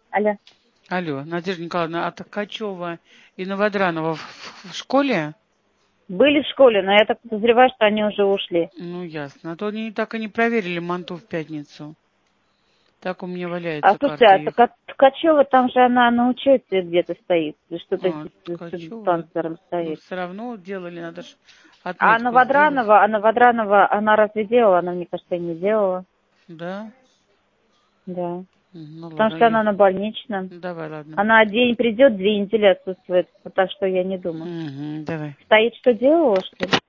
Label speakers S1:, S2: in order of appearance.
S1: Алло.
S2: Алло, Надежда Николаевна, а Ткачева и Новодранова в школе?
S1: Были в школе, но я так подозреваю, что они уже ушли.
S2: Ну, ясно. А то они так и не проверили манту в пятницу. Так у меня
S1: А
S2: валяется
S1: слушайте,
S2: карта
S1: а
S2: их.
S1: Ткачева, там же она на учете где-то стоит, или что-то с
S2: Ткачева.
S1: диспансером
S2: Ну,
S1: стоит.
S2: все равно делали, надо же
S1: А
S2: отметку сделать.
S1: Новодранова, она разве делала? Она, мне кажется, не делала.
S2: Да?
S1: Да.
S2: Ну,
S1: Потому
S2: ладно,
S1: что она на больничном.
S2: давай, ладно.
S1: Она день придет, 2 недели отсутствует. Так что я не думаю.
S2: Угу, давай.
S1: Стоит, что делала, что ли?